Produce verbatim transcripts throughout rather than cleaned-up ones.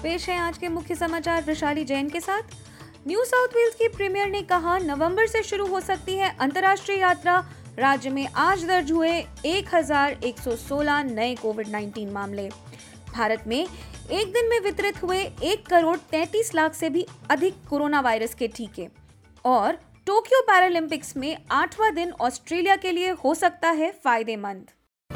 पेश है आज के मुख्य समाचार वैशाली जैन के साथ। न्यू साउथ वेल्स की प्रीमियर ने कहा नवंबर से शुरू हो सकती है अंतर्राष्ट्रीय यात्रा। राज्य में आज दर्ज हुए एक हज़ार एक सौ सोलह नए कोविड नाइनटीन मामले। भारत में एक दिन में वितरित हुए एक करोड़ तैंतीस लाख से भी अधिक कोरोना वायरस के टीके। और टोक्यो पैरालंपिक्स में आठवां दिन ऑस्ट्रेलिया के लिए हो सकता है फायदेमंद।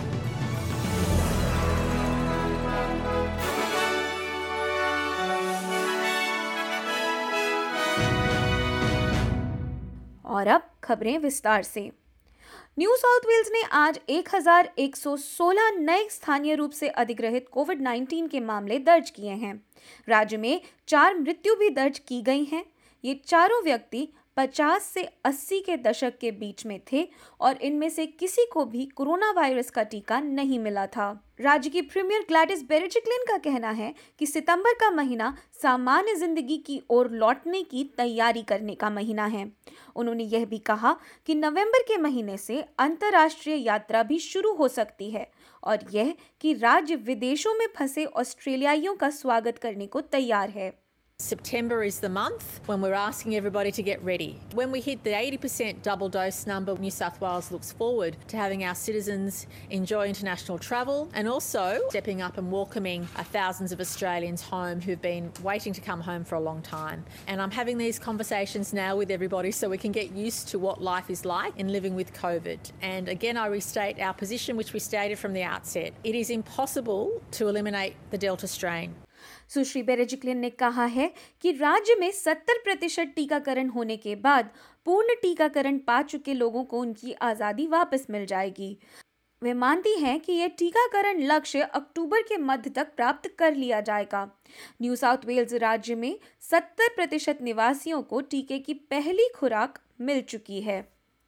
और अब खबरें विस्तार से। न्यू साउथ वेल्स ने आज एक हज़ार एक सौ सोलह नए स्थानीय रूप से अधिग्रहित कोविड नाइनटीन के मामले दर्ज किए हैं। राज्य में चार मृत्यु भी दर्ज की गई हैं। ये चारों व्यक्ति पचास से अस्सी के दशक के बीच में थे और इनमें से किसी को भी कोरोना वायरस का टीका नहीं मिला था। राज्य की प्रीमियर ग्लैडिस बेरिचिक्लिन का कहना है कि सितंबर का महीना सामान्य जिंदगी की ओर लौटने की तैयारी करने का महीना है। उन्होंने यह भी कहा कि नवंबर के महीने से अंतर्राष्ट्रीय यात्रा भी शुरू हो सकती है और यह कि राज्य विदेशों में फंसे ऑस्ट्रेलियाइयों का स्वागत करने को तैयार है। September is the month when we're asking everybody to get ready. When we hit the eighty percent double dose number, New South Wales looks forward to having our citizens enjoy international travel and also stepping up and welcoming uh, thousands of Australians home who've been waiting to come home for a long time. And I'm having these conversations now with everybody so we can get used to what life is like in living with COVID. And again, I restate our position, which we stated from the outset. It is impossible to eliminate the Delta strain. सुश्री बेरिचिक्लिन ने कहा है कि राज्य में सत्तर प्रतिशत टीकाकरण होने के बाद पूर्ण टीकाकरण पा चुके लोगों को उनकी आज़ादी वापस मिल जाएगी। वे मानती हैं कि यह टीकाकरण लक्ष्य अक्टूबर के मध्य तक प्राप्त कर लिया जाएगा। न्यू साउथ वेल्स राज्य में सत्तर प्रतिशत निवासियों को टीके की पहली खुराक मिल चुकी है।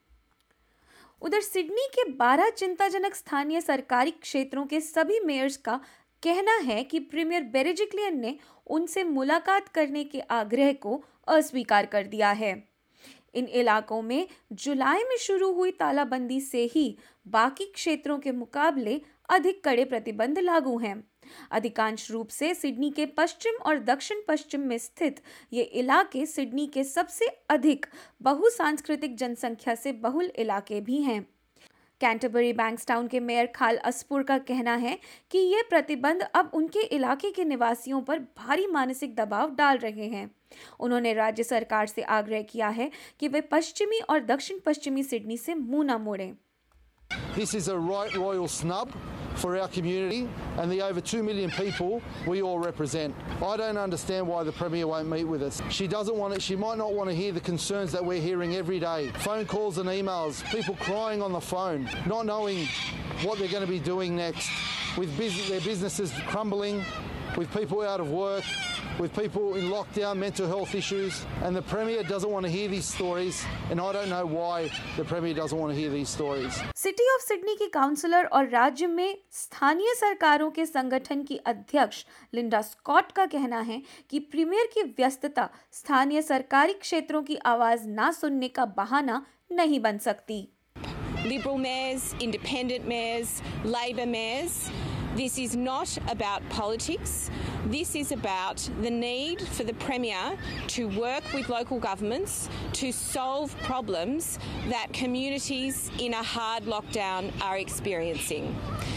उधर सिडनी के बारह चिंताजनक स्थानीय सरकारी क्षेत्रों के सभी मेयर्स का कहना है कि प्रीमियर बेरिचिक्लिन ने उनसे मुलाकात करने के आग्रह को अस्वीकार कर दिया है। इन इलाकों में जुलाई में शुरू हुई तालाबंदी से ही बाकी क्षेत्रों के मुकाबले अधिक कड़े प्रतिबंध लागू हैं। अधिकांश रूप से सिडनी के पश्चिम और दक्षिण पश्चिम में स्थित ये इलाके सिडनी के सबसे अधिक बहुसांस्कृतिक जनसंख्या से बहुल इलाके भी हैं। कैंटरबरी बैंक्सटाउन के मेयर खाल असपुर का कहना है कि ये प्रतिबंध अब उनके इलाके के निवासियों पर भारी मानसिक दबाव डाल रहे हैं। उन्होंने राज्य सरकार से आग्रह किया है कि वे पश्चिमी और दक्षिण पश्चिमी सिडनी से मुंह न मोड़ें। This is a right royal snub for our community and the over two million people we all represent. I don't understand why the Premier won't meet with us. She doesn't want it. She might not want to hear the concerns that we're hearing every day. Phone calls and emails, people crying on the phone, not knowing what they're going to be doing next, with bus- their businesses crumbling, with people out of work, with people in lockdown, mental health issues, and the Premier doesn't want to hear these stories, and I don't know why the Premier doesn't want to hear these stories. City of Sydney की councillor और राज्य में स्थानीय सरकारों के संगठन की अध्यक्ष लिंडा स्कॉट का कहना है कि प्रीमियर की व्यस्तता स्थानीय सरकारी क्षेत्रों की आवाज ना सुनने का बहाना नहीं बन सकती। Liberal mayors, independent mayors, Labor mayors. This is not about politics. This is about the need for the Premier to work with local governments to solve problems that communities in a hard lockdown are experiencing.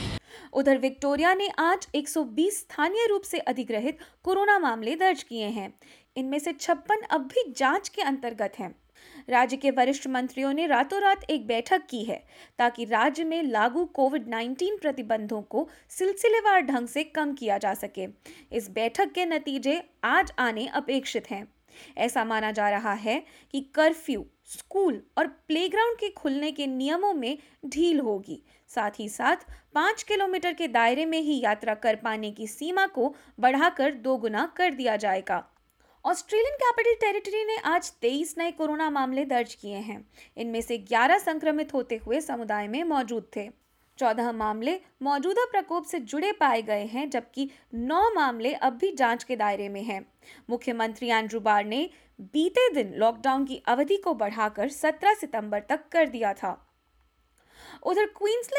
उधर Victoria ने आज एक सौ बीस स्थानीय रूप से अधिग्रहित कोरोना मामले दर्ज किए हैं। इनमें से छप्पन अब भी जांच के अंतर्गत हैं। राज्य के वरिष्ठ मंत्रियों ने रातों रात एक बैठक की है ताकि राज्य में लागू कोविड नाइनटीन प्रतिबंधों को सिलसिलेवार ढंग से कम किया जा सके। इस बैठक के नतीजे आज आने अपेक्षित हैं। ऐसा माना जा रहा है कि कर्फ्यू, स्कूल और प्लेग्राउंड के खुलने के नियमों में ढील होगी। साथ ही साथ पाँच किलोमीटर के दायरे में ही यात्रा कर पाने की सीमा को बढ़ाकर दोगुना कर दिया जाएगा। ऑस्ट्रेलियन कैपिटल टेरिटरी ने आज तेईस नए कोरोना मामले दर्ज किए हैं। इनमें से ग्यारह संक्रमित होते हुए समुदाय में मौजूद थे। चौदह मामले मौजूदा प्रकोप से जुड़े पाए गए हैं, जबकि नौ मामले अब भी जांच के दायरे में हैं। मुख्यमंत्री एंड्रू बार ने बीते दिन लॉकडाउन की अवधि को बढ़ाकर सत्रह सितंबर तक कर दिया था। उधर क्वींसलैंड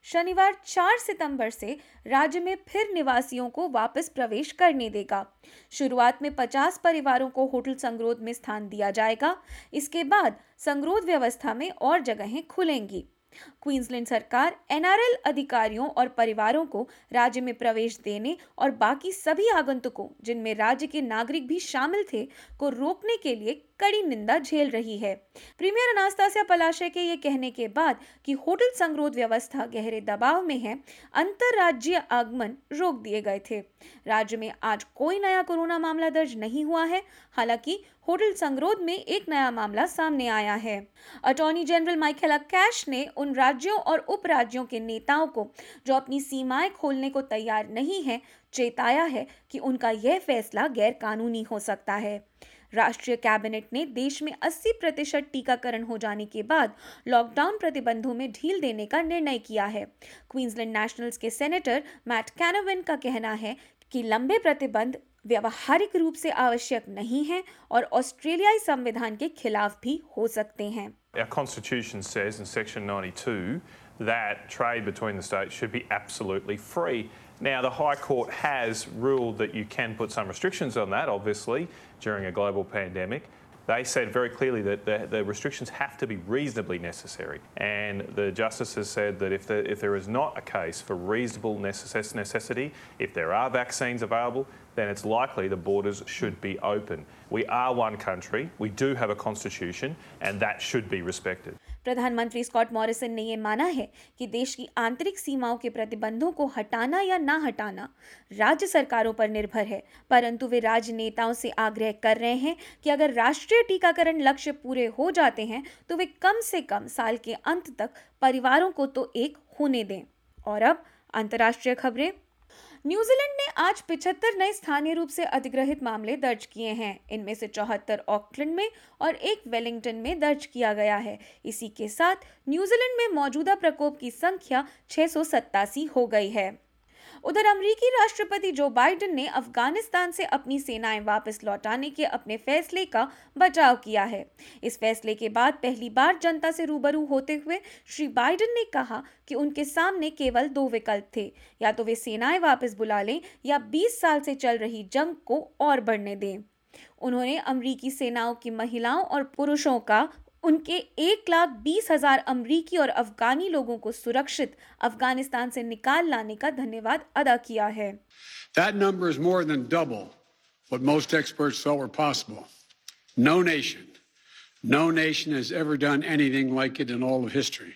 शनिवार चार सितंबर से राज्य में फिर निवासियों को वापस प्रवेश करने देगा। शुरुआत में पचास परिवारों को होटल संगरोध में स्थान दिया जाएगा। इसके बाद संगरोध व्यवस्था में और जगहें खुलेंगी। क्वींसलैंड सरकार एनआरएल अधिकारियों और परिवारों को राज्य में प्रवेश देने और बाकी सभी आगंतुकों, जिनमें राज्य के नागरिक भी शामिल थे, को रोकने के लिए कड़ी निंदा झेल रही है। प्रीमियर अनास्तासिया पलाशे के ये कहने के बाद कि होटल संगरोध व्यवस्था गहरे दबाव में है, अंतरराज्यीय आगमन रोक दिए गए थे। राज्य में आज कोई नया कोरोना मामला दर्ज नहीं हुआ है। हालांकि होटल संगरोध में एक नया मामला सामने आया है। अटॉर्नी जनरल माइकेला कैश ने उन राज्यों और उप राज्यों के नेताओं को जो अपनी सीमाएं खोलने को तैयार नहीं है, चेताया है कि उनका यह फैसला गैर कानूनी हो सकता है। राष्ट्रीय कैबिनेट ने देश में अस्सी प्रतिशत टीकाकरण हो जाने के बाद लॉकडाउन प्रतिबंधों में ढील देने का निर्णय किया है। क्वींसलैंड नेशनल्स के सेनेटर मैट कैनावन का कहना है कि लंबे प्रतिबंध व्यावहारिक रूप से आवश्यक नहीं है और ऑस्ट्रेलियाई संविधान के खिलाफ भी हो सकते हैं। Our constitution says in section ninety-two that trade between the states should be absolutely free. Now, the High Court has ruled that you can put some restrictions on that, obviously, during a global pandemic. They said very clearly that the, the restrictions have to be reasonably necessary. And the justices said that if, the, if there is not a case for reasonable necess- necessity, if there are vaccines available, then it's likely the borders should be open. We are one country, we do have a constitution, and that should be respected. प्रधानमंत्री Scott Morrison ने यह माना है कि देश की आंतरिक सीमाओं के प्रतिबंधों को हटाना या ना हटाना राज्य सरकारों पर निर्भर है, परंतु वे राज्य नेताओं से आग्रह कर रहे हैं कि अगर राष्ट्रीय टीकाकरण लक्ष्य पूरे हो जाते हैं तो वे कम से कम साल के अंत तक परिवारों को तो एक होने दें। और अब अंतर्राष्ट्रीय खबरें। न्यूजीलैंड ने आज पचहत्तर नए स्थानीय रूप से अधिग्रहित मामले दर्ज किए हैं। इनमें से चौहत्तर ऑकलैंड में और एक वेलिंगटन में दर्ज किया गया है। इसी के साथ न्यूजीलैंड में मौजूदा प्रकोप की संख्या छह सौ सत्तासी हो गई है। उधर अमेरिकी राष्ट्रपति जो बाइडेन ने अफगानिस्तान से अपनी सेनाएं वापस लौटाने के अपने फैसले का बचाव किया है। इस फैसले के बाद पहली बार जनता से रूबरू होते हुए श्री बाइडेन ने कहा कि उनके सामने केवल दो विकल्प थे, या तो वे सेनाएं वापस बुला लें या बीस साल से चल रही जंग को और बढ़ने दें। उन्होंने अमेरिकी सेनाओं की महिलाओं और पुरुषों का उनके एक लाख बीस हजार अमरीकी और अफगानी लोगों को सुरक्षित अफगानिस्तान से निकाल लाने का धन्यवाद अदा किया है। That number is more than double what most experts thought were possible. No nation, no nation has ever done anything like it in all of history.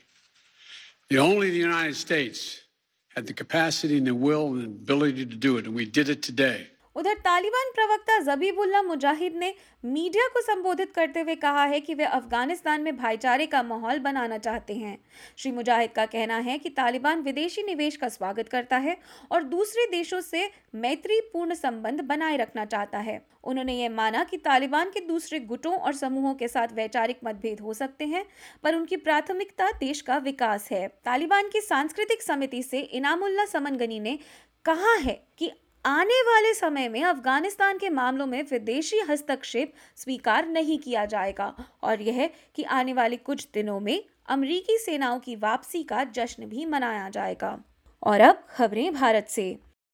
The only the United States had the capacity and the will and the ability to do it, and we did it today. उधर तालिबान प्रवक्ता ज़बीहुल्लाह मुजाहिद ने media को संबोधित करते हुए कहा है कि वे अफगानिस्तान में भाईचारे का माहौल बनाना चाहते हैं। श्री मुजाहिद का कहना है कि तालिबान विदेशी निवेश का स्वागत करता है और दूसरे देशों से मैत्रीपूर्ण संबंध बनाए रखना चाहता है। उन्होंने ये माना कि तालिबान के दूसरे गुटों और समूहों के साथ वैचारिक मतभेद हो सकते हैं, पर उनकी प्राथमिकता देश का विकास है। तालिबान की सांस्कृतिक समिति से इनामुल्लाह समनगनी ने कहा है कि आने वाले समय में अफगानिस्तान के मामलों में विदेशी हस्तक्षेप स्वीकार नहीं किया जाएगा और यह कि आने वाले कुछ दिनों में अमेरिकी सेनाओं की वापसी का जश्न भी मनाया जाएगा। और अब खबरें भारत से।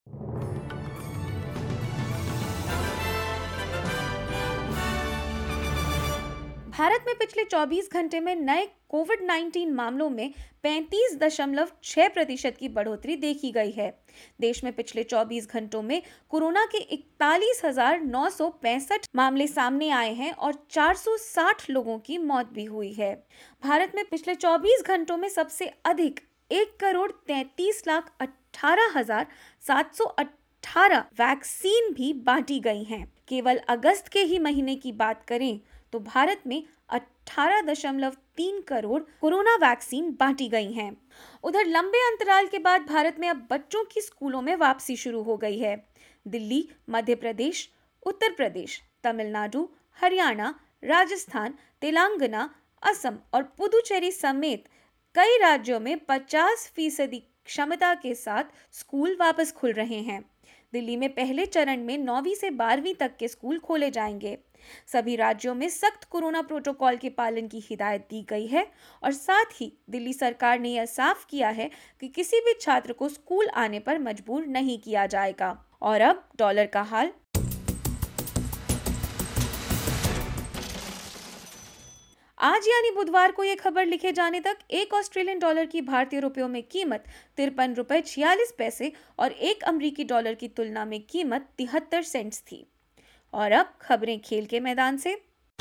भारत में पिछले चौबीस घंटे में नए कोविड उन्नीस मामलों में पैंतीस दशमलव छह प्रतिशत की बढ़ोतरी देखी गई है। देश में पिछले चौबीस घंटों में कोरोना के इकतालीस हजार नौ सौ पैंसठ मामले सामने आए हैं और चार सौ साठ लोगों की मौत भी हुई है। भारत में पिछले चौबीस घंटों में सबसे अधिक एक करोड़ तैंतीस लाख अठारह हजार सात सौ अठारह वैक्सीन भी बांटी गई हैं। केवल अगस्त के ही महीने की बात करें तो भारत में अठारह दशमलव तीन करोड़ कोरोना वैक्सीन बांटी गई हैं। उधर लंबे अंतराल के बाद भारत में अब बच्चों की स्कूलों में वापसी शुरू हो गई है। दिल्ली, मध्य प्रदेश, उत्तर प्रदेश, तमिलनाडु, हरियाणा, राजस्थान, तेलंगाना, असम और पुदुचेरी समेत कई राज्यों में पचास फीसदी क्षमता के साथ स्कूल वापस खुल रहे हैं। दिल्ली में पहले चरण में नौवीं से बारहवीं तक के स्कूल खोले जाएंगे। सभी राज्यों में सख्त कोरोना प्रोटोकॉल के पालन की हिदायत दी गई है और साथ ही दिल्ली सरकार ने यह साफ किया है कि किसी भी छात्र को स्कूल आने पर मजबूर नहीं किया जाएगा। और अब डॉलर का हाल। आज यानी बुधवार को यह खबर लिखे जाने तक एक ऑस्ट्रेलियन डॉलर की भारतीय रुपयों में कीमत तिरपन रुपए छियालीस पैसे और एक अमरीकी डॉलर की तुलना में कीमत तिहत्तर सेंट्स थी। और अब खबरें खेल के मैदान से।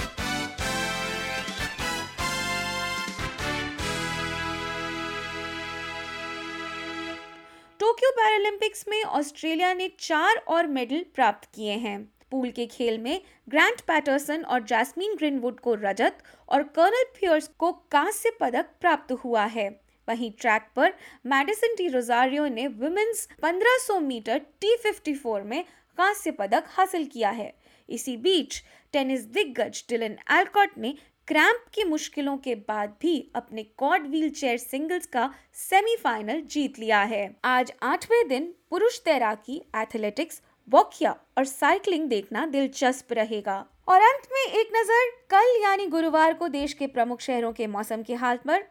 टोक्यो पैरालंपिक्स में ऑस्ट्रेलिया ने चार और मेडल प्राप्त किए हैं। पूल के खेल में ग्रांट पैटरसन और जैस्मीन ग्रीनवुड को रजत और कर्नल पियर्स को कांस्य पदक प्राप्त हुआ है। वहीं ट्रैक पर मैडिसन डी रोजारियो ने वुमेन्स पंद्रह सौ मीटर टी चौवन में कांस्य पदक हासिल किया है। इसी बीच टेनिस दिग्गज डिलन एल्कॉट ने क्रैम्प की मुश्किलों के बाद भी अपने क्वाड व्हील चेयर सिंगल्स का सेमीफाइनल जीत लिया है। आज आठवें दिन पुरुष तैराकी, एथलेटिक्स, बॉक्सिंग और साइकिलिंग देखना दिलचस्प रहेगा। और अंत में एक नजर कल यानी गुरुवार को देश के प्रमुख शहरों के मौसम के हाल पर।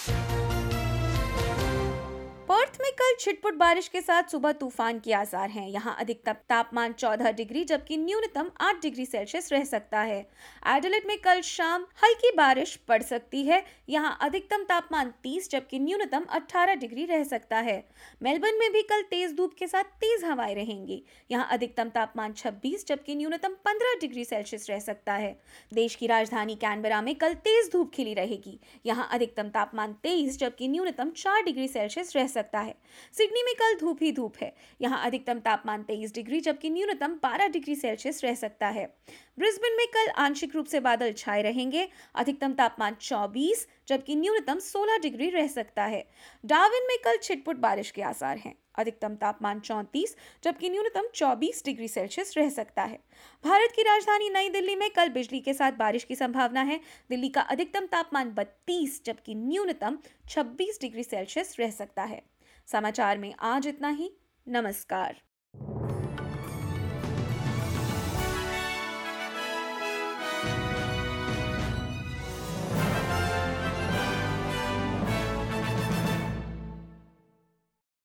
पर्थ में कल छिटपुट बारिश के साथ सुबह तूफान के आसार हैं। यहाँ अधिकतम तापमान चौदह डिग्री जबकि न्यूनतम आठ डिग्री सेल्सियस रह सकता है। एडिलेड में कल शाम हल्की बारिश पड़ सकती है। यहाँ अधिकतम तापमान तीस जबकि न्यूनतम अठारह डिग्री रह सकता है। मेलबर्न में भी कल तेज धूप के साथ तेज हवाएं रहेंगी। यहाँ अधिकतम तापमान छब्बीस जबकि न्यूनतम पंद्रह डिग्री सेल्सियस रह सकता है। देश की राजधानी कैनबरा में कल तेज धूप खिली रहेगी। यहाँ अधिकतम तापमान तेईस जबकि न्यूनतम चार डिग्री सेल्सियस रह सकता है। सिडनी में कल धूप ही धूप है। यहाँ अधिकतम तापमान तेईस डिग्री जबकि न्यूनतम बारह डिग्री सेल्सियस रह सकता है। ब्रिस्बेन में कल आंशिक रूप से बादल छाए रहेंगे। अधिकतम तापमान चौबीस जबकि न्यूनतम सोलह डिग्री रह सकता है। डार्विन में कल छिटपुट बारिश के आसार हैं। अधिकतम तापमान चौंतीस जबकि न्यूनतम चौबीस डिग्री सेल्सियस रह सकता है। भारत की राजधानी नई दिल्ली में कल बिजली के साथ बारिश की संभावना है। दिल्ली का अधिकतम तापमान बत्तीस जबकि न्यूनतम छब्बीस डिग्री सेल्सियस रह सकता है। समाचार में आज इतना ही। नमस्कार।